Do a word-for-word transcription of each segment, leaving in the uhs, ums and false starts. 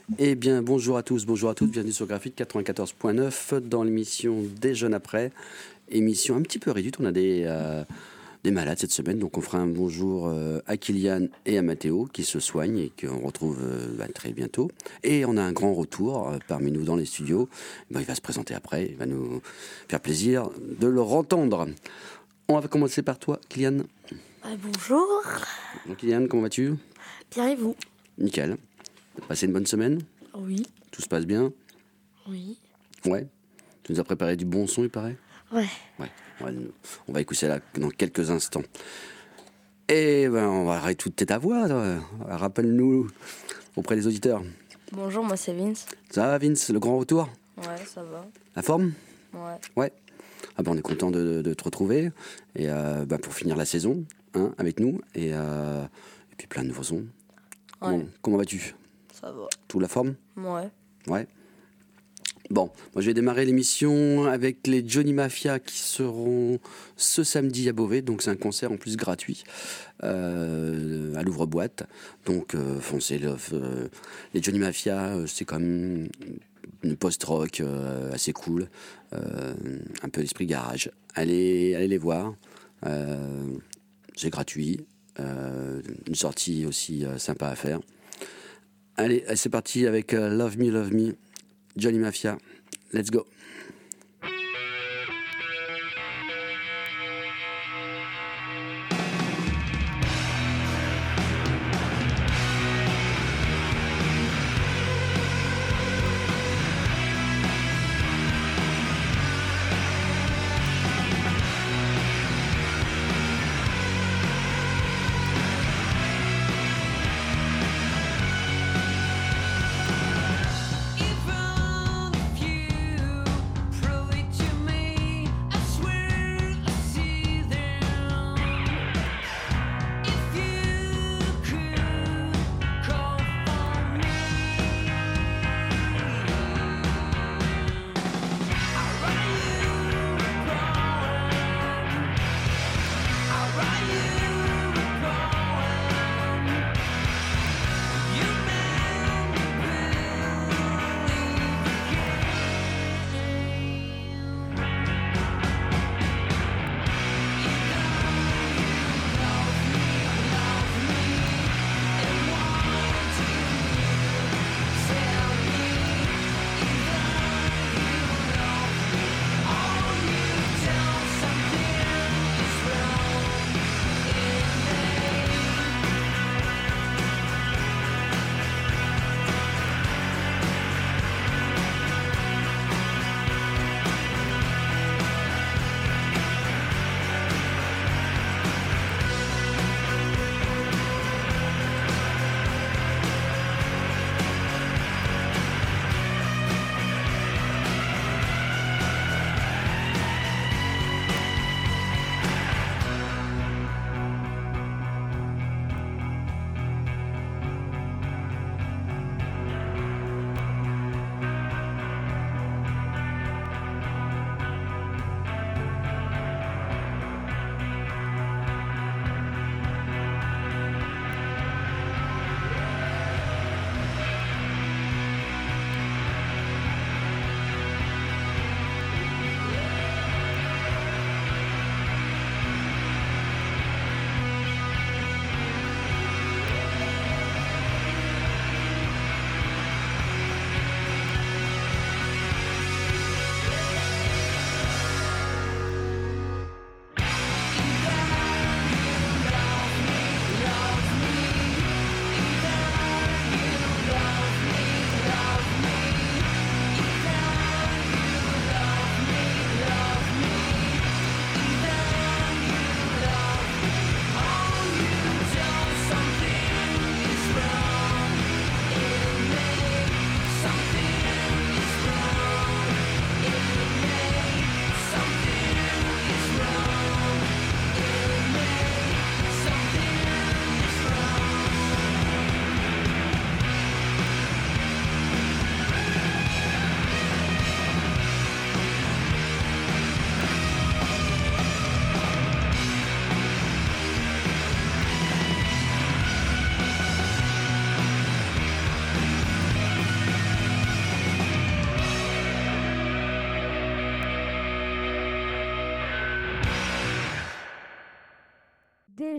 Eh bien, bonjour à tous, bonjour à toutes, bienvenue sur Graphite quatre-vingt-quatorze point neuf dans l'émission Des Jeunes Après. Émission un petit peu réduite, on a des, euh, des malades cette semaine, donc on fera un bonjour euh, à Kylian et à Mathéo qui se soignent et qu'on retrouve euh, bah, très bientôt. Et on a un grand retour euh, parmi nous dans les studios. Bah, il va se présenter après, il va nous faire plaisir de le entendre. On va commencer par toi, Kylian. Euh, bonjour. Donc, Kylian, comment vas-tu ? Bien et vous ? Nickel. T'as passé une bonne semaine ? Oui. Tout se passe bien ? Oui. Ouais. Tu nous as préparé du bon son, il paraît ? Ouais. Ouais. Ouais, on va écouter ça dans quelques instants. Et ben, on va réécouter ta voix. Toi. Rappelle-nous auprès des auditeurs. Bonjour, moi c'est Vince. Ça va, Vince, le grand retour ? Ouais, ça va. La forme ? Ouais. Ouais. Ah ben, on est content de, de te retrouver. Et euh, ben, pour finir la saison, hein, avec nous. Et, euh, et puis plein de nouveaux sons. Ouais. Bon, comment vas-tu ? Ça va. Tout la forme ? Ouais. Ouais. Bon, moi je vais démarrer l'émission avec les Johnny Mafia qui seront ce samedi à Beauvais, donc c'est un concert en plus gratuit euh, à l'ouvre-boîte. Donc euh, foncez, le, euh, les Johnny Mafia, euh, c'est quand même une post-rock euh, assez cool, euh, un peu d'esprit garage. Allez, allez les voir, euh, c'est gratuit, euh, une sortie aussi euh, sympa à faire. Allez, c'est parti avec euh, Love Me, Love Me. Johnny Mafia, let's go. Even if you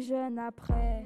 des jeunes après.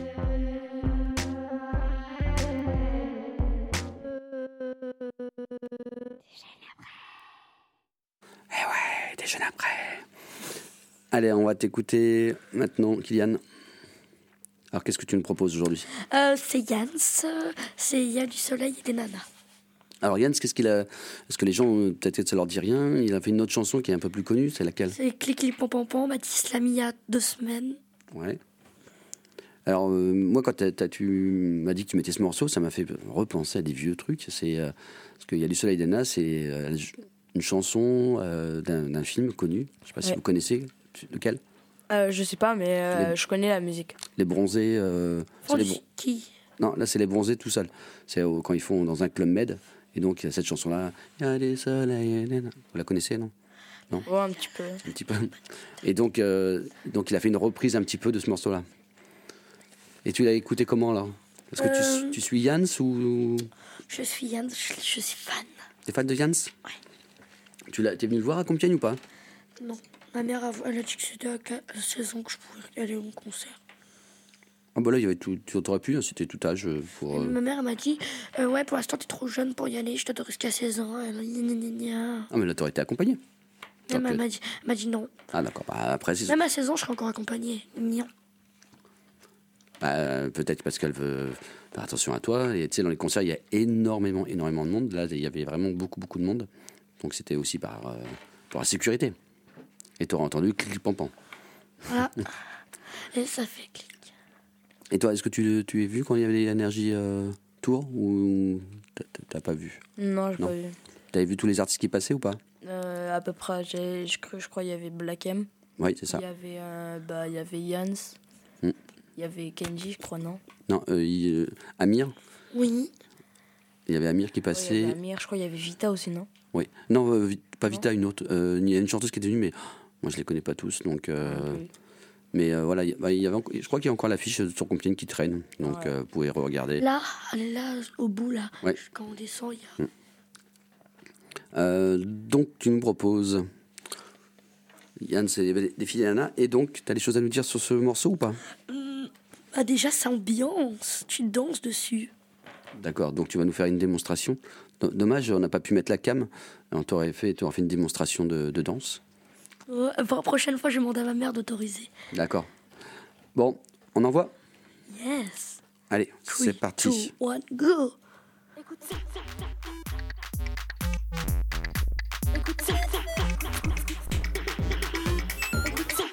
Eh ouais, des jeunes après. Allez, on va t'écouter maintenant, Kylian. Alors, qu'est-ce que tu nous proposes aujourd'hui ? Euh, c'est Yans, c'est Il y a du soleil et des nanas. Alors, Yann, qu'est-ce qu'il a... Est-ce que les gens, peut-être que ça leur dit rien ? Il a fait une autre chanson qui est un peu plus connue, c'est laquelle ? C'est Clic Clic Pom Pom Pom, Mathis l'a mis il y a deux semaines. Ouais. Alors, euh, moi, quand t'as, t'as, tu m'as dit que tu mettais ce morceau, ça m'a fait repenser à des vieux trucs. C'est, euh, parce qu'il y a du soleil et des nanas, c'est euh, une chanson euh, d'un, d'un film connu. Je ne sais pas si Ouais. vous connaissez. Lequel ? Euh, je sais pas, mais euh, Les- je connais la musique. Les bronzés. Euh, c'est les bron- Qui Non, là, c'est les bronzés tout seuls. C'est euh, quand ils font dans un club med. Et donc, il y a cette chanson-là. Il y a des soleils et des nanas. Vous la connaissez, non ? Ouais, un petit peu. Un petit peu. Et donc, euh, donc, il a fait une reprise un petit peu de ce morceau-là. Et tu l'as écouté comment, là ? Est-ce que Euh, tu, tu suis Yans ou... Je suis Yans, je, je suis fan. T'es fan de Yans ? Ouais. Tu l'as, t'es venu le voir à Compiègne ou pas ? Non, ma mère a, elle a dit que c'était à seize ans que je pouvais aller au concert. Ah bah là, il y avait tout, tu aurais pu, hein, c'était tout âge euh, pour... euh, Ma mère elle m'a dit euh, ouais, pour l'instant t'es trop jeune pour y aller, je t'autorise jusqu'à seize ans. Elle a dit gna, gna, gna. Ah mais là, t'aurais été accompagné. Elle m'a Ok. m'a dit, elle m'a dit non. Ah d'accord, bah, après, c'est... Même à seize ans, je serai encore accompagnée. Non. Bah, peut-être parce qu'elle veut faire attention à toi. Et tu sais, dans les concerts, il y a énormément, énormément de monde. Là, il y avait vraiment beaucoup, beaucoup de monde. Donc c'était aussi par, euh, pour la sécurité. Et t'aurais entendu clic-pam-pam. Voilà. Et ça fait clic. Et toi, est-ce que tu, tu es vu quand il y avait l'énergie euh, tour ou t'as, t'as pas vu ? Non, j'ai Non. pas vu. T'avais vu tous les artistes qui passaient ou pas ? Euh, à peu près, j'ai, je, cru- je crois qu'il y avait Black M. Oui, c'est ça. Il y avait, euh, bah, il y avait Yans. Mm. Il y avait Kenji, je crois, non ? Non, euh, il- euh, Amir. Oui. Il y avait Amir qui Ouais, il y passait. avait Amir, je crois qu'il y avait Vita aussi, non ? Oui. Non, euh, Vi- pas Non. Vita, une autre. Euh, il y a une chanteuse qui était venue, mais oh, moi je les connais pas tous. Donc, euh, Oui. mais euh, voilà, il y- bah, il y avait, enco- je crois qu'il y a encore l'affiche sur Compiègne qui traîne. Donc Ouais. euh, vous pouvez regarder. Là, elle est là, au bout, là. Ouais. Quand on descend, il y a... Euh, donc tu nous proposes. Yann, c'est des des filles et Anna. Et donc, tu as des choses à nous dire sur ce morceau ou pas ? Ah, déjà, c'est ambiance. Tu danses dessus. D'accord, donc tu vas nous faire une démonstration. D- Dommage, on n'a pas pu mettre la cam. On t'aurait fait, t'aurais fait une démonstration de, de danse. Ouais, pour la prochaine fois, je vais demander à ma mère d'autoriser. D'accord. Bon, on envoie ? Yes. Allez, Three, c'est parti. two, one, go. Écoute ça. Écoute ça. Écoute ça.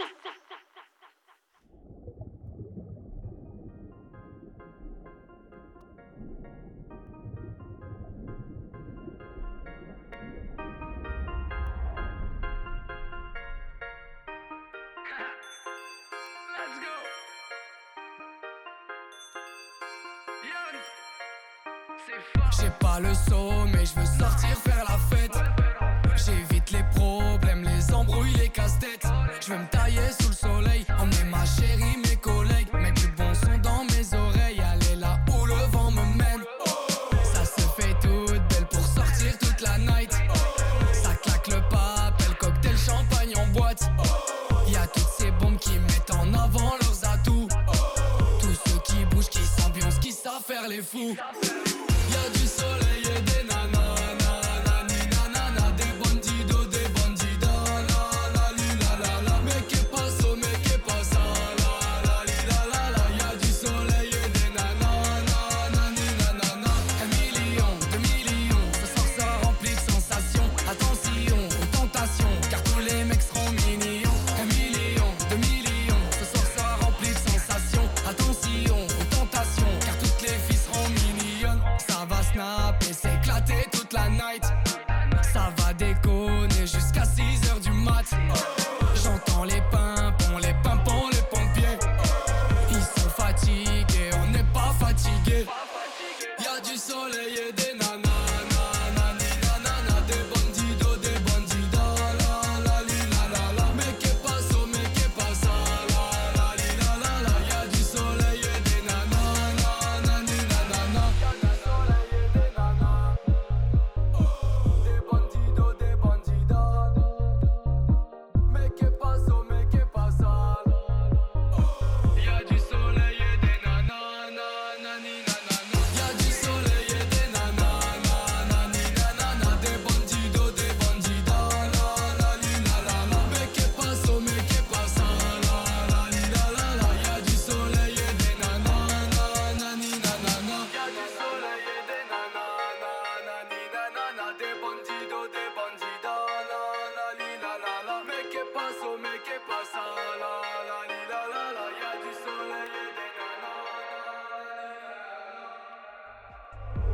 J'ai pas le saut, mais je veux sortir faire la fête. J'évite les problèmes, les embrouilles, les casse-têtes. Je veux me tailler sous le soleil, emmener ma chérie, mes collègues. Mettre du bon son dans mes oreilles, aller là où le vent me mène. Ça se fait toute belle pour sortir toute la night. Ça claque le papel, cocktail, champagne en boîte. Y'a toutes ces bombes qui mettent en avant leurs atouts. Tous ceux qui bougent, qui s'ambiancent, qui savent faire les fous. Y'a du soleil et des nanas, nanani, nanana, des bandidos, des bandidas, la la li la la la. Mais que paso, mais que pasa, la la li la la la. Y'a du soleil et des nanas, nanani, nanana. Un million, deux millions, ce soir sera rempli de sensations. Attention aux tentations, car tous les mecs seront mignons. Un million, deux millions, ce soir sera rempli de sensations. Attention aux tentations, car toutes les filles seront mignonnes. Ça va snapper, s'éclater toute la night. Ça va déconner jusqu'à six heures du mat. J'entends les pimpons, les pimpons, les pompiers. Ils sont fatigués, on n'est pas fatigués. Y'a du soleil et des nanas, nanani, nanana, des bandidos, des bandidas, la la li la la la. Mais que paso, mais que pasa, la la li la la la. Y'a du soleil et des nanas, nanani, nanana. Y'a du soleil et des nanas, des bandidos, des bandidas. Mais que paso, mais que pasa.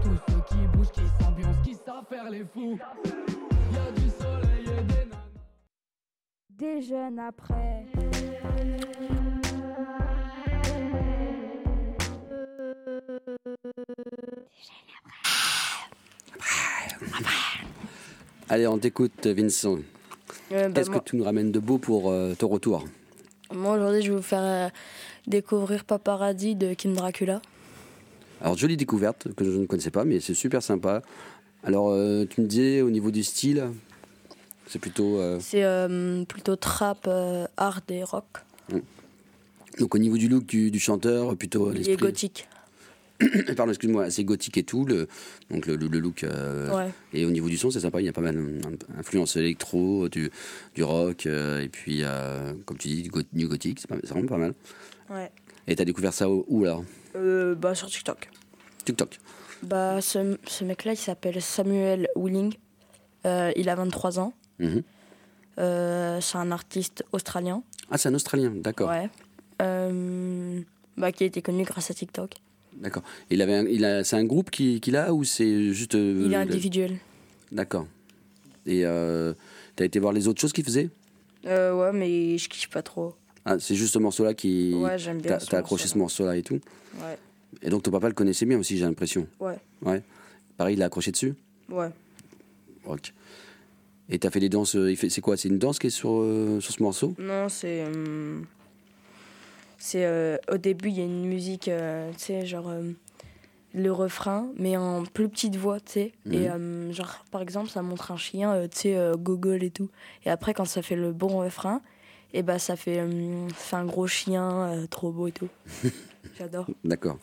Tous ceux qui bougent, qui s'ambiancent, qui savent faire les fous. Y'a du soleil et des nanas. Des jeunes après. Allez, on t'écoute, Vincent. Euh, bah, Qu'est-ce moi, que tu nous ramènes de beau pour euh, ton retour? moi, aujourd'hui, je vais vous faire euh, découvrir Paparazzi de Kim Dracula. Alors, jolie découverte que je ne connaissais pas, mais c'est super sympa. Alors, euh, tu me disais, au niveau du style, c'est plutôt... euh, C'est euh, plutôt trap, euh, hard et rock. donc, au niveau du look du, du chanteur, plutôt Il l'esprit... est gothique. Pardon, excuse-moi, c'est gothique et tout, le, donc le, le- le look. euh, Ouais. Et au niveau du son, c'est sympa, il y a pas mal d'influence électro, du, du rock, euh, et puis, euh, comme tu dis, du go- new gothique, c'est pas- c'est vraiment pas mal. Ouais. Et t'as découvert ça où, où, alors? Euh, bah, sur TikTok. TikTok. Bah, ce, ce mec-là, il s'appelle Samuel Willing. Euh, il a vingt-trois ans. Mhm. Euh, c'est un artiste australien. Ah, c'est un Australien, d'accord. Ouais. Euh, bah, qui a été connu grâce à TikTok. D'accord. Il avait un- il a, c'est un groupe qui- qu'il a ou c'est juste. euh, Il est la- individuel. D'accord. Et euh, t'as été voir les autres choses qu'il faisait? Euh, ouais, mais je kiffe pas trop. Ah, c'est juste ce morceau-là qui. Ouais, j'aime bien T'as ce t'as accroché ce morceau-là et tout. Ouais. Et donc ton papa le connaissait bien aussi, j'ai l'impression. Ouais. Ouais. Pareil, il a accroché dessus? Ouais. Ok. Et t'as fait des danses. euh, il fait- C'est quoi? C'est une danse qui est sur, euh, sur ce morceau? Non, c'est. euh, c'est. euh, au début, il y a une musique, euh, tu sais, genre. euh, le refrain, mais en plus petite voix, tu sais. Mhm. Et, euh, genre, par exemple, ça montre un chien, euh, tu sais, euh, gogol et tout. Et après, quand ça fait le bon refrain, et bah, ça fait, euh, ça fait un gros chien, euh, trop beau et tout. J'adore. D'accord.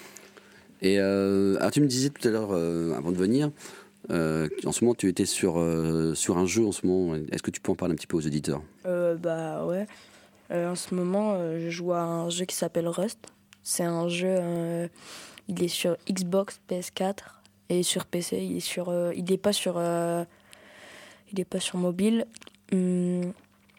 Et euh, alors tu me disais tout à l'heure, euh, avant de venir, euh, en ce moment tu étais sur, euh, sur un jeu en ce moment. Est-ce que tu peux en parler un petit peu aux auditeurs? Euh, bah, ouais. Euh, en ce moment, euh, je joue à un jeu qui s'appelle Rust. C'est un jeu. euh, il est sur Xbox, P S quatre et sur P C. Il est sur. euh, il est pas sur. euh, il est pas sur mobile. Hum,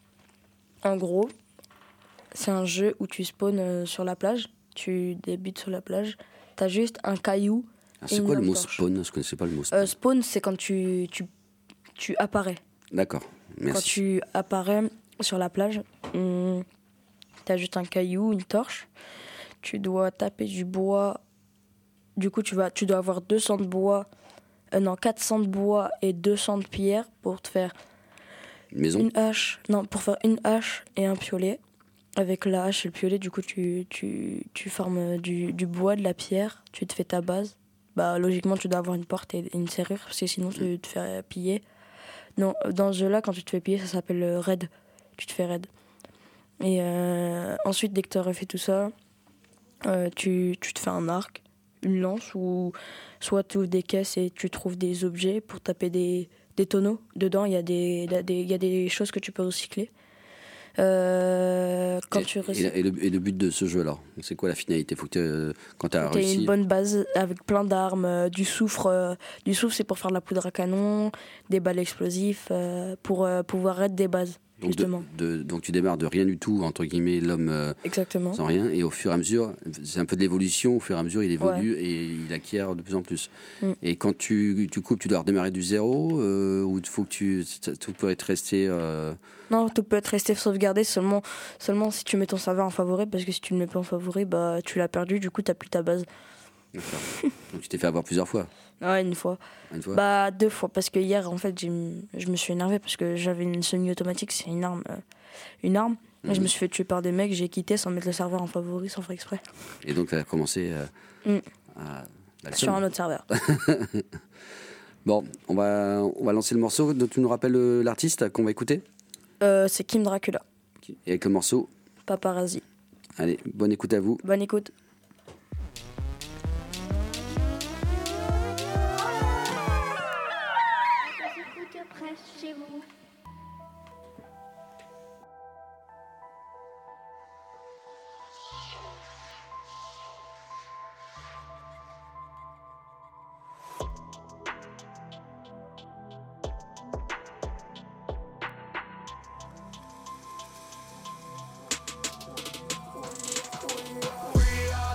en gros, c'est un jeu où tu spawns euh, sur la plage. Tu débutes sur la plage. T'as juste un caillou. Ah, Et c'est une quoi le lampe mot torche. spawn? Je connaissais pas le mot spawn. Euh, spawn, c'est quand tu, tu, tu apparais. D'accord, Quand merci. tu apparais sur la plage, hum, t'as juste un caillou, une torche. Tu dois taper du bois. Du coup, tu, vas, tu dois avoir deux cents de bois, euh, non, quatre cents de bois et deux cents de pierre pour te faire Une maison? une hache. Non, pour faire une hache et un piolet. Avec la hache et le piolet, du coup, tu, tu, tu formes du, du bois, de la pierre, tu te fais ta base. Bah, logiquement, tu dois avoir une porte et une serrure, parce que sinon, tu te fais piller. Non, dans ce jeu-là, quand tu te fais piller, ça s'appelle le raid. Tu te fais raid. Et euh, ensuite, dès que tu aurais fait tout ça, euh, tu, tu te fais un arc, une lance, ou soit tu ouvres des caisses et tu trouves des objets pour taper des, des tonneaux. Dedans, il y a des, des, il y a des choses que tu peux recycler. Euh, quand et, tu et, recycles. et le, et le but de ce jeu alors, c'est quoi la finalité? Faut que t'aies- quand tu as T'as réussi. une bonne base avec plein d'armes, euh, du soufre. euh, du soufre, c'est pour faire de la poudre à canon, des balles explosives, euh, pour euh, pouvoir être des bases, donc, de- justement. de- donc tu démarres de rien du tout, entre guillemets, l'homme euh, Exactement. sans rien, et au fur et à mesure, c'est un peu de l'évolution, au fur et à mesure il évolue et il acquiert de plus en plus. Mm. Et quand tu, tu coupes, tu dois redémarrer du zéro, euh, ou il faut que tu. ça- Tout peut être resté. euh, Non, tout peut être resté sauvegardé seulement, seulement si tu mets ton serveur en favori, parce que si tu ne le mets pas en favori, bah, tu l'as perdu, du coup, t'as plus ta base. D'accord. Donc tu t'es fait avoir plusieurs fois. Ouais, une fois. Une fois. Bah, deux fois, parce que hier, en fait, j'ai, je me suis énervé parce que j'avais une semi-automatique, c'est une arme. euh, une arme. Et je Mhm. me suis fait tuer par des mecs, j'ai quitté sans mettre le serveur en favori, sans faire exprès. Et donc tu as commencé euh, Mm. à. à le Sur seum. un autre serveur. Bon, on va, on va lancer le morceau. Donc, tu nous rappelles euh, l'artiste qu'on va écouter? Euh, c'est Kim Dracula, Et avec le morceau. Paparazzi. Allez, bonne écoute à vous. Bonne écoute. J'écoute près chez vous. We are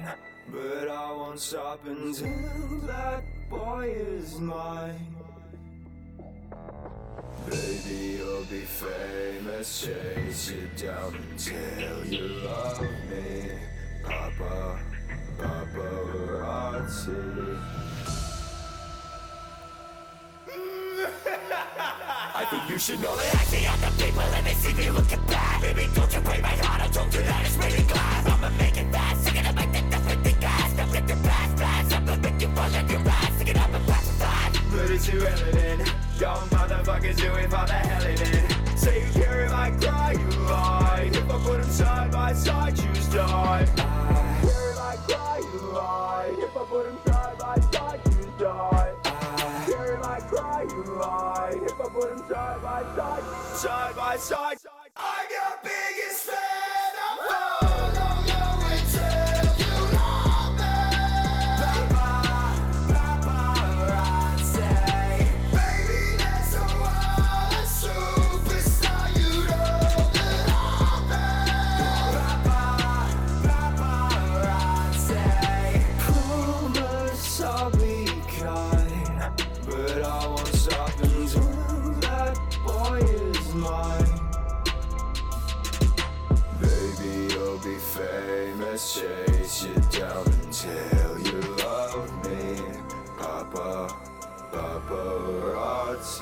but I won't stop until that boy is mine. Baby, you'll be famous, chase you down until you love me. Papa, paparazzi. I think you should know that I see other people and they see me looking bad. Baby, don't you break my heart, I told you that it's really glass. I'ma make it fast, sing it up like that, that's what they gas. Don't let the past pass, I'm gonna make you fall like your ass. Sing it up and pass it on. But it's irrelevant, y'all motherfuckers do it for the hell in it. Say you care if I cry, you lie. If I put them side by side, choose die. I care if I cry, you lie. If I put them side by side, choose die. I care if I cry, you lie. If I put them side by side, side by side. I'm your biggest fan. I'm following you until you love me. Papa, paparazzi. Baby, that's a wild superstar. You know that I'm there. Papa, paparazzi. Promise I'll be kind, but I won't stop until that boy is mine. Baby, you'll be famous, chase you down until you love me. Papa, paparazzi.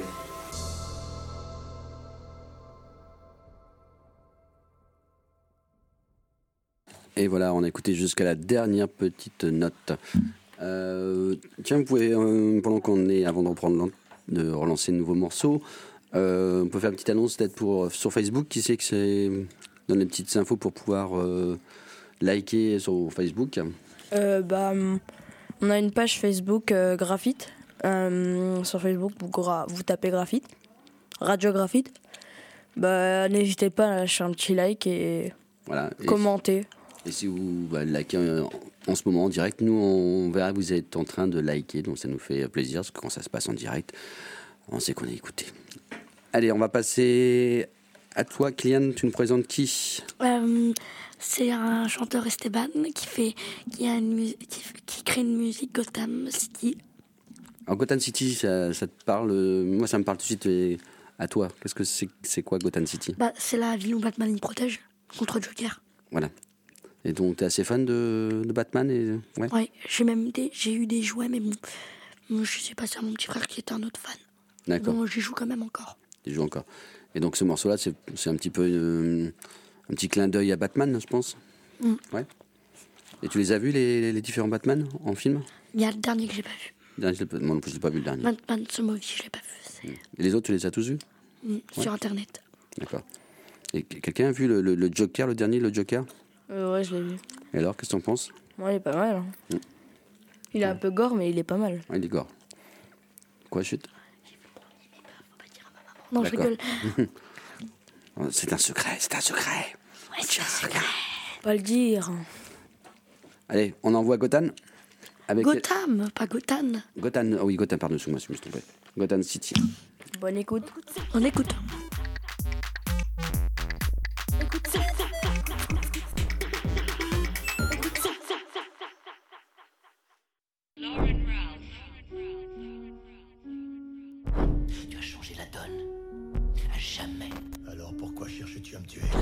Et voilà, on a écouté jusqu'à la dernière petite note. Euh, tiens, vous pouvez, euh, pendant qu'on est, avant de reprendre, de relancer de nouveaux morceaux, euh, on peut faire une petite annonce peut-être pour sur Facebook. Qui sait que c'est donne les petites infos pour pouvoir euh, liker sur Facebook. Euh, bah, on a une page Facebook euh, Graphite. Euh, sur Facebook, vous, gra- vous tapez Graphite, Radio Graphite. Bah, n'hésitez pas à lâcher un petit like et, voilà. et commenter. Si, et si vous bah, likez euh, en ce moment en direct, nous on verra que vous êtes en train de liker, donc ça nous fait plaisir parce que quand ça se passe en direct, on sait qu'on est écouté. Allez, on va passer à toi, Kylian. Tu nous présentes qui ? Euh, c'est un chanteur Esteban qui fait, qui, a une mus- qui, qui crée une musique Gotham City. Alors Gotham City, ça, ça te parle ? Moi, ça me parle tout de suite. Et à toi, qu'est-ce que c'est, c'est quoi Gotham City ? Bah, c'est la ville où Batman il protège contre Joker. Voilà. Et donc, t'es assez fan de, de Batman et... Ouais. Ouais, j'ai même des, j'ai eu des jouets, mais bon, je sais pas, c'est mon petit frère qui était un autre fan. D'accord. Donc j'y joue quand même encore. Tu joues encore. Et donc ce morceau-là, c'est, c'est un petit peu une, un petit clin d'œil à Batman, je pense. Mm. Ouais. Et tu les as vus, les, les différents Batman, en film ? Il y a le dernier que j'ai pas vu. Dernier, je l'ai pas- Moi non plus, je l'ai pas vu le dernier. Batman ce movie, je l'ai pas vu. C'est... Et les autres, tu les as tous vus ? Mm, sur internet. D'accord. Et quelqu'un a vu le, le, le Joker, le dernier, le Joker ? Euh, ouais, je l'ai vu. Et alors, qu'est-ce que t'en penses ? Ouais, il est pas mal. Hein. Mm. Il est un peu gore, mais il est pas mal. Ah, il est gore. Quoi, chute ? Non, je D'accord. rigole. C'est un secret, c'est un secret. Ouais, c'est un secret. Pas le dire. Allez, on envoie Gotham avec Gotham, pas Gotham. Gotham. Oh oui, Gotham, pardon, excuse-moi, je me suis trompé. Gotham City. Bonne écoute. On écoute. Tu as changé la donne. À jamais. Alors pourquoi cherches-tu à me tuer?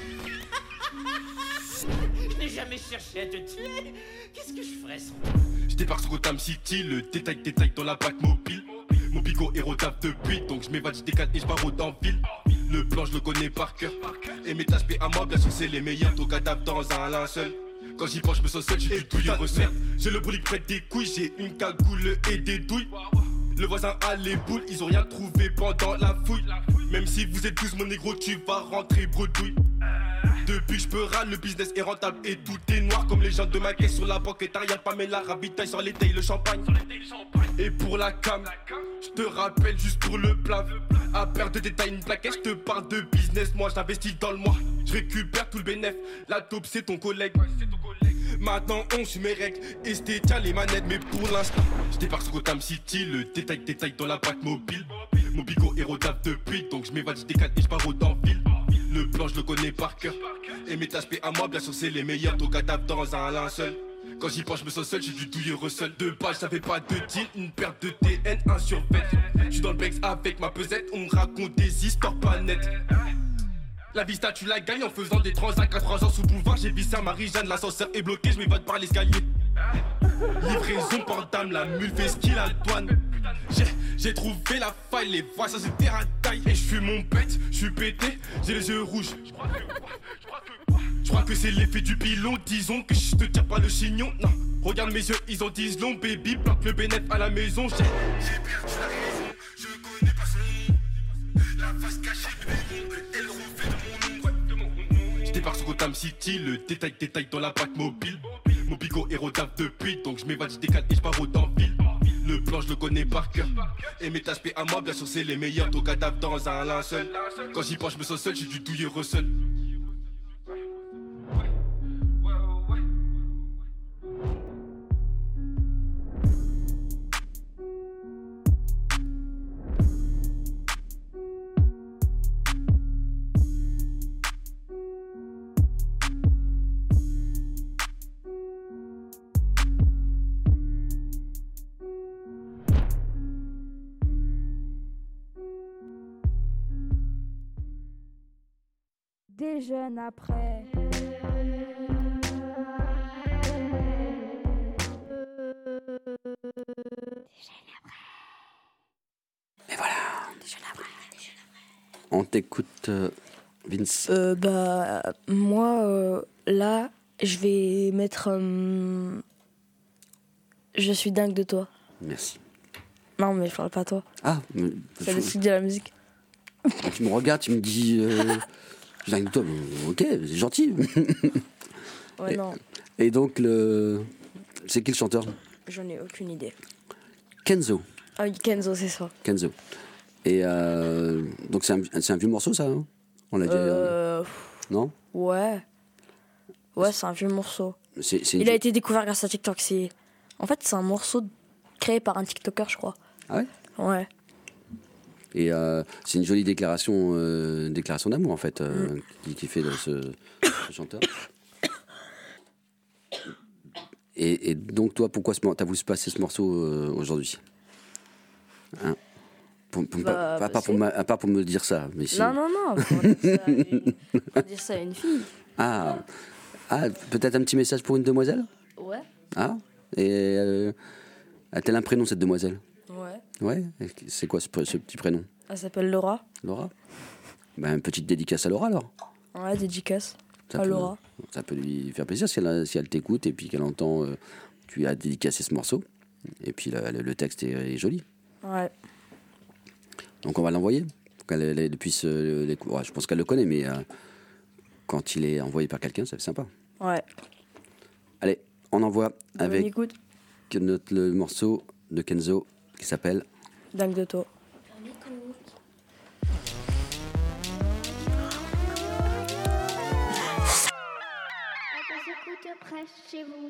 Je n'ai jamais cherché à te tuer. Qu'est-ce que je ferais sans toi? Je débarque sur Gotham City, le détail détail dans la Batmobile. Mon pico est rodable depuis, donc je m'évade, je décale et je pars en ville. Le plan je le connais par cœur. Et mes tâches paient à moi, bien sûr c'est les meilleurs. Donc adapte dans un linceul. Quand j'y pense je me sens seul, j'ai du douille recette. J'ai le brolique près des couilles, j'ai une cagoule et des douilles. Le voisin a les boules, ils ont rien trouvé pendant la fouille. Même si vous êtes douze mon négro, tu vas rentrer bredouille. Depuis que je peux râler, le business est rentable et tout est noir comme les gens de ma caisse sur la banquette arrière. Pamela ravitaille sur les tailles, le champagne. Et pour la cam, je te rappelle juste pour le plat. À perte de détails, une plaquette, je te parle de business. Moi j'investis dans le mois, je récupère tout le bénéf. La taupe c'est ton collègue. Maintenant on suit mes règles et c'était tiens les manettes. Mais pour l'instant, je débarque sur Gotham City, le détail détail dans la Batmobile. Mon bigot est rodable depuis, donc je m'évade, je décale et je pars au ville. Le plan je le connais par cœur. Et mes H P à moi bien sûr c'est les meilleurs. Ton cadavre dans un linceul. Quand j'y pense je me sens seul, j'ai du douille Russell. De base j'avais pas de deal, une perte de T N, un survêt. J'suis dans le Bex avec ma pesette, on me raconte des histoires pas nettes. La vista tu la gagnes en faisant des trans à quatre ans sous boulevard. J'ai vissé à Marie-Jeanne, l'ascenseur est bloqué, je m'évade par l'escalier. Livraison par dame, la mule fait ski la douane. J'ai, j'ai trouvé la faille, les voix ça c'était à taille. Et je fume mon bête, je suis pété, j'ai les yeux rouges. Je crois que, je crois que, je crois que c'est l'effet du pilon. Disons que je te tire pas le chignon. Non, regarde mes yeux, ils en disent long. Baby, bloque le bénéf à la maison. J'ai, j'ai perdu la raison, je connais pas son nom. La face cachée de mon elle refait de mon nom, de mon nom. Je débarque sur Gotham City, le détail, détail dans la bac mobile. Mon bigot est rodave depuis, donc je m'évade, je décale et je pars au ville. Le plan je le connais par cœur. Et mes H P à moi bien sûr c'est les meilleurs. Ton cadavre dans un linceul. Quand j'y pense je me sens seul, j'ai du douille Russell. Des jeunes après. Et voilà. On t'écoute, euh, Vince. Euh, bah, moi, euh, là, je vais mettre. Euh, je suis dingue de toi. Merci. Non, mais je parle pas à toi. Ah, mais, C'est le style de la musique. Tu me regardes, tu me dis. Euh, je dis, toi, ok, c'est gentil. Ouais, et, non. Et donc, le. C'est qui le chanteur? J'en ai aucune idée. Kenzo. Ah oui, Kenzo, c'est ça. Kenzo. Et euh, donc, c'est un, c'est un vieux morceau, ça, hein? On l'a dit. Euh... Non? Ouais. Ouais, c'est un vieux morceau. C'est, c'est Il a été découvert grâce à TikTok. C'est... En fait, c'est un morceau créé par un TikToker, je crois. Ah ouais? Ouais. Et euh, c'est une jolie déclaration, euh, déclaration d'amour, en fait, euh, Mm. qui, qui fait de ce, ce chanteur. Et, et donc, toi, pourquoi tu as voulu passer ce morceau euh, aujourd'hui, hein? Pour, pour, Bah, pas, bah pas, pour ma, pas pour me dire ça, mais si. Non, non, non. Faut dire ça à une, faut dire ça à une fille. Ah, ah, peut-être un petit message pour une demoiselle? Ouais. Ah, et euh, a-t-elle un prénom, cette demoiselle? Ouais. Ouais, c'est quoi ce, ce petit prénom? Elle s'appelle Laura. Laura? Ben, une petite dédicace à Laura, alors. Ouais, dédicace Ça à peut, Laura. Ça peut lui faire plaisir si elle, si elle t'écoute et puis qu'elle entend euh, tu as dédicacé ce morceau. Et puis le, le, le texte est, est joli. Ouais. Donc on va l'envoyer. Pour qu'elle, elle, elle puisse, euh, les, ouais, je pense qu'elle le connaît, mais euh, quand il est envoyé par quelqu'un, ça fait sympa. Ouais. Allez, on envoie avec écoute. notre, le morceau de Kenzo qui s'appelle Dingue de toi. Près chez vous.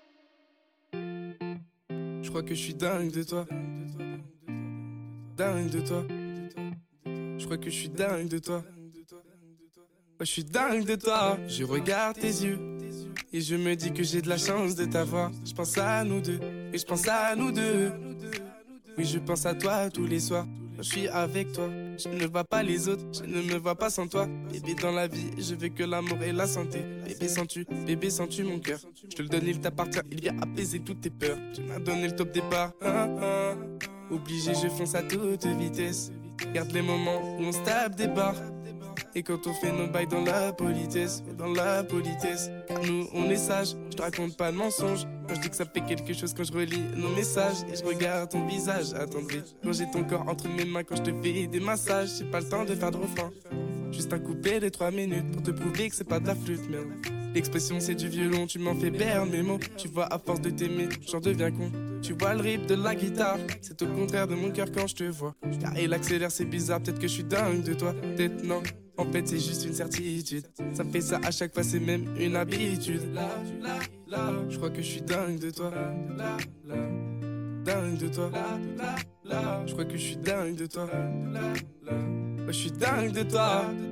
Je crois que je suis dingue de toi. Dingue de toi. Je crois que je suis dingue de toi. Ouais, je suis dingue de toi. Je regarde tes yeux et je me dis que j'ai de la chance de t'avoir. Je pense à nous deux et je pense à nous deux. Oui, je pense à toi tous les soirs. Je suis avec toi, je ne vois pas les autres, je ne me vois pas sans toi. Bébé, dans la vie, je veux que l'amour et la santé. Bébé, sens-tu, bébé, sens-tu mon cœur? Je te le donne, il t'appartient, il vient apaiser toutes tes peurs. Tu m'as donné le top départ, hein, hein. Obligé, je fonce à toute vitesse. Garde les moments où on se tape des barres. Et quand on fait nos bails dans la politesse, dans la politesse, car nous on est sages, je te raconte pas de mensonges. Quand je dis que ça fait quelque chose quand je relis nos messages et je regarde ton visage attendri. Quand j'ai ton corps entre mes mains, quand je te fais des massages, j'ai pas le temps de faire de refrain. Juste un couplet de trois minutes pour te prouver que c'est pas de la flûte, merde. L'expression c'est du violon, tu m'en fais perdre mes mots. Tu vois, à force de t'aimer, j'en deviens con. Tu vois le rythme de la guitare, c'est au contraire de mon cœur quand je te vois. Car il accélère, c'est bizarre, peut-être que je suis dingue de toi, peut-être non. En fait c'est juste une certitude, ça me fait ça à chaque fois, c'est même une habitude. Je crois que je suis dingue de toi, dingue de toi. Je crois que je suis dingue de toi, je suis dingue de toi.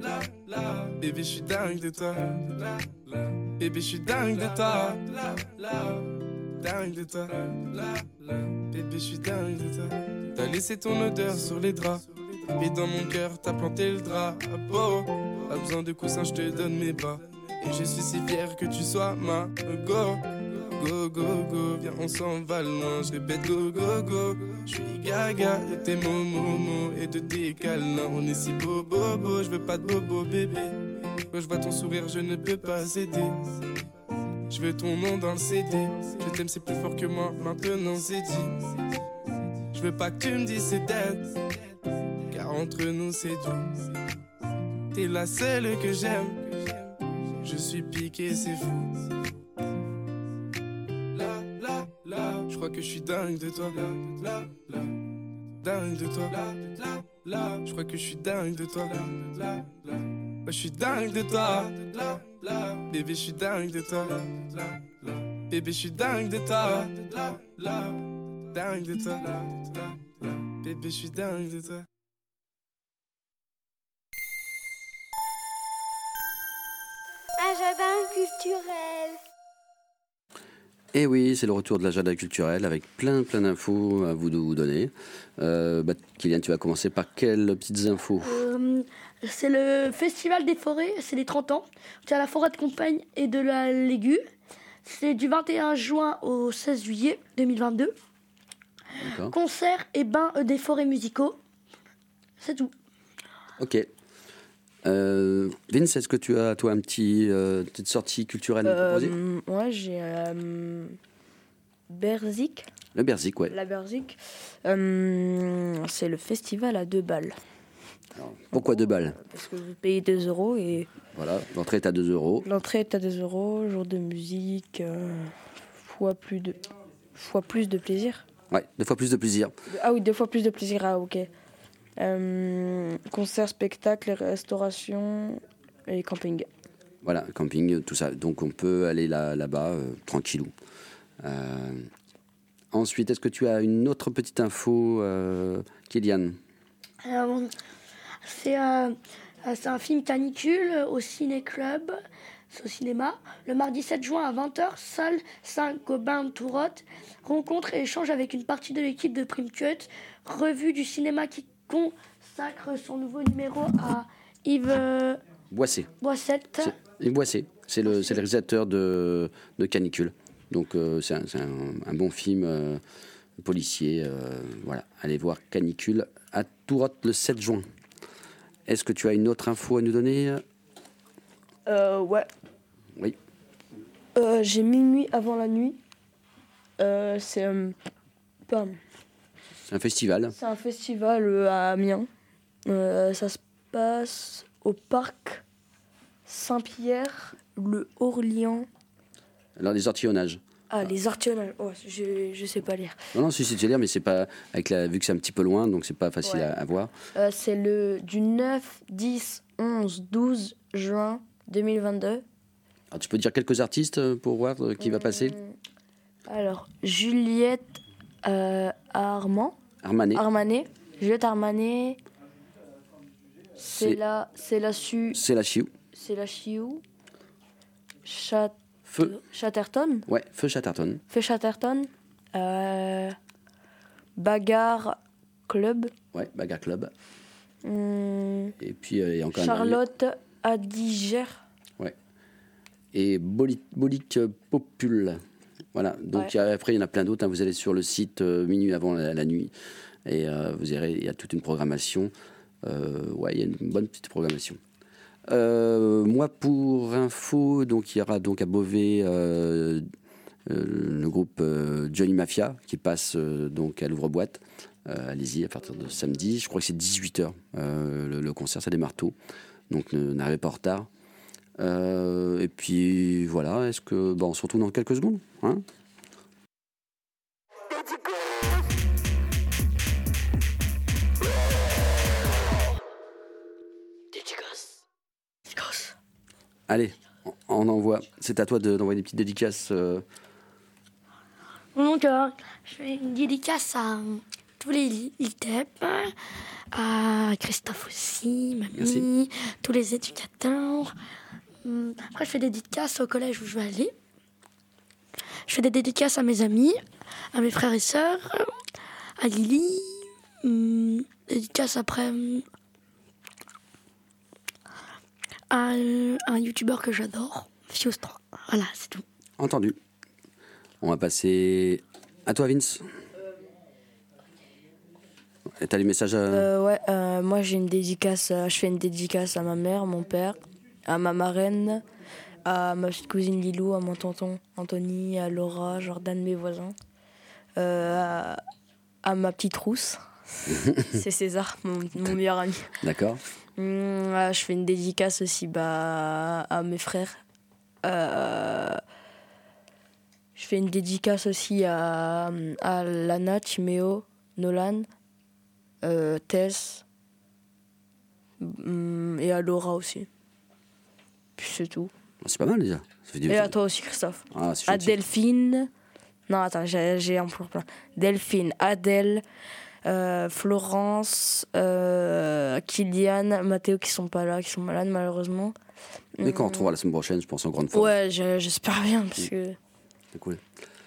Bébé, je suis dingue de toi. Bébé, je suis dingue de toi. Dingue de toi. Bébé, je suis dingue de toi. T'as laissé ton odeur sur les draps. Et dans mon cœur, t'as planté le drap. Beau, pas besoin de coussin, je te donne mes bras. Et je suis si fier que tu sois ma go. Go, go, go, viens, on s'en va loin. Je répète go, go, go. Je suis gaga de tes mots, mots, mots et de tes câlins. On est si beau, beau, beau. Je veux pas de bobo, bébé. Quand je vois ton sourire, je ne peux pas céder. Je veux ton nom dans le C D. Je t'aime, c'est plus fort que moi. Maintenant, c'est dit. Je veux pas que tu me dises c'est dead. Car entre nous, c'est doux. T'es la seule que j'aime. Je suis piqué, c'est fou. La, la, la. Je crois que je suis dingue de toi. La, la, la. Dingue de toi. La, la, la. Je crois que je suis dingue de toi. La, la, la. Moi, je suis dingue de toi. La, la. Bébé, je suis dingue de toi. La, la, la. Bébé, je suis dingue de toi. La, la. Dingue de toi. La, la, la. Bébé, je suis dingue de toi. Agenda culturel. Et oui, c'est le retour de l'agenda culturel avec plein plein d'infos à vous de vous donner. Euh, bah, Kylian, tu vas commencer par quelles petites infos? Euh, c'est le Festival des forêts, c'est les trente ans. C'est à la forêt de Compagne et de la Légue. C'est du vingt et un juin au seize juillet deux mille vingt-deux. D'accord. Concert et bain des forêts musicaux. C'est tout. Ok. Euh, Vince, est-ce que tu as, toi, un petit, euh, petite sortie culturelle à proposer? Euh, ouais, j'ai euh, Berzik. Le Berzik, ouais. La Berzik. Euh, c'est le festival à deux balles. Alors, pourquoi deux balles? Parce que vous payez deux euros et Voilà, l'entrée est à deux euros. l'entrée est à deux euros, jour de musique, euh, fois, plus de, fois plus de plaisir. Ouais, deux fois plus de plaisir. Ah oui, deux fois plus de plaisir, ah ok. Euh, concert, spectacle, restauration et camping. Voilà, camping, tout ça. Donc on peut aller là, là-bas, euh, tranquillou. Euh, ensuite, est-ce que tu as une autre petite info, euh, Kylian? Euh, c'est, euh, c'est un film Canicule au Ciné-Club, c'est au cinéma. Le mardi sept juin à vingt heures, salle Saint-Gobain-Tourotte. Rencontre et échange avec une partie de l'équipe de Prime Cut. Revue du cinéma qui consacre son nouveau numéro à Yves euh, Boissé. Boissette. C'est, Yves Boissé, c'est le, c'est le réalisateur de, de Canicule. Donc euh, c'est, un, c'est un, un bon film euh, policier. Euh, voilà, allez voir Canicule à Tourotte le sept juin. Est-ce que tu as une autre info à nous donner? Euh, ouais. Oui. Euh, j'ai Minuit avant la nuit. Euh, c'est, euh, pas- C'est un festival. c'est un festival euh, à Amiens. Euh, ça se passe au parc Saint-Pierre, le Orléans. Alors des ortillonnages. Ah, les ortillonnages. Oh, je, je sais pas lire. Non, non, si, si, tu sais lire, mais c'est pas, avec la, vu que c'est un petit peu loin, donc c'est pas facile Ouais. à, à voir. Euh, c'est le du neuf, dix, onze, douze juin deux mille vingt-deux. Alors tu peux dire quelques artistes euh, pour voir euh, qui va passer? Alors, Juliette euh, Armand. Armanet. Armanet. Juliette Armanet. C'est C'est- la, c'est la su, C'est la Chiou. c'est la Chiou. Chat, Feu. Chatterton. Ouais, Feu Chatterton. Feu Chatterton. Euh, Bagarre Club. Ouais, Bagarre Club. Hum, Et puis euh, il y a encore un Charlotte Adiger. dernier. Et Boli- Bolic euh, Popul. Voilà, donc Ouais. il y a- après il y en a plein d'autres, hein. Vous allez sur le site euh, Minuit avant la, la nuit et euh, vous verrez, il y a toute une programmation. Euh, ouais, il y a une bonne petite programmation. Euh, moi pour info, donc il y aura donc à Beauvais euh, euh, le groupe euh, Johnny Mafia qui passe euh, donc à l'ouvre-boîte. Euh, allez-y à partir de samedi, je crois que c'est dix-huit heures euh, le, le concert, ça démarre tôt, donc ne- n'arrivez pas en retard. Euh, et puis voilà, est-ce que bon, on se retrouve dans quelques secondes, hein? Allez, on, on envoie. C'est à toi de- d'envoyer des petites dédicaces. euh. Donc, euh, je fais une dédicace à tous les I T E P, à Christophe aussi, mamie, Merci. tous les éducateurs. Hum, Après, je fais des dédicaces au collège où je vais aller. Je fais des dédicaces à mes amis, à mes frères et sœurs, à Lily. Hum, dédicaces après hum, à euh, un youtubeur que j'adore, Fios trois. Voilà, c'est tout. Entendu. On va passer à toi, Vince. Et t'as les messages à... Euh, ouais, euh, moi j'ai une dédicace, euh, je fais une dédicace à ma mère, mon père, à ma marraine, à ma petite cousine Lilou, à mon tonton Anthony, à Laura, Jordan, mes voisins, euh, à, à ma petite rousse, c'est César, mon, mon meilleur ami. D'accord. Hum, ah, je fais une dédicace aussi bah, à mes frères. Euh, je fais une dédicace aussi à, à Lana, Timéo, Nolan, euh, Tess hum, et à Laura aussi. Puis c'est tout. C'est pas mal déjà. Ça fait du- Et à toi aussi, Christophe. Ah, c'est À gentil. Delphine. Non, attends, j'ai, j'ai un peu plein. Delphine, Adèle, euh, Florence, euh, Kylian, Mathéo qui sont pas là, qui sont malades malheureusement. Mais quand on retrouvera la semaine prochaine, je pense en grande forme. Ouais, je- j'espère bien parce que. C'est cool.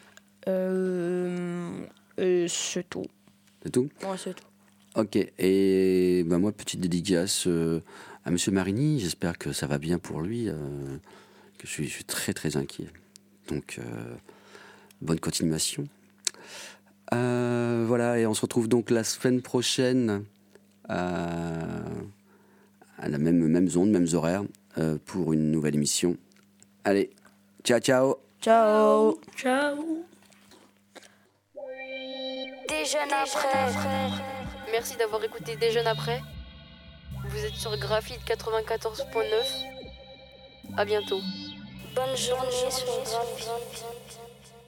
Euh, et c'est tout. C'est tout. Ouais, c'est tout. Ok. Et ben moi, petite dédicace euh, à Monsieur Marini. J'espère que ça va bien pour lui. euh, que je suis, je suis très très inquiet. Donc, euh, bonne continuation. Euh, voilà, et on se retrouve donc la semaine prochaine à, à la même, même zone, mêmes horaires, euh, pour une nouvelle émission. Allez, ciao, ciao. Ciao. Ciao. Déjeune après. Merci d'avoir écouté Déjeune après. Vous êtes sur Graphite quatre-vingt-quatorze point neuf. À bientôt. Bonne journée sur Graphite.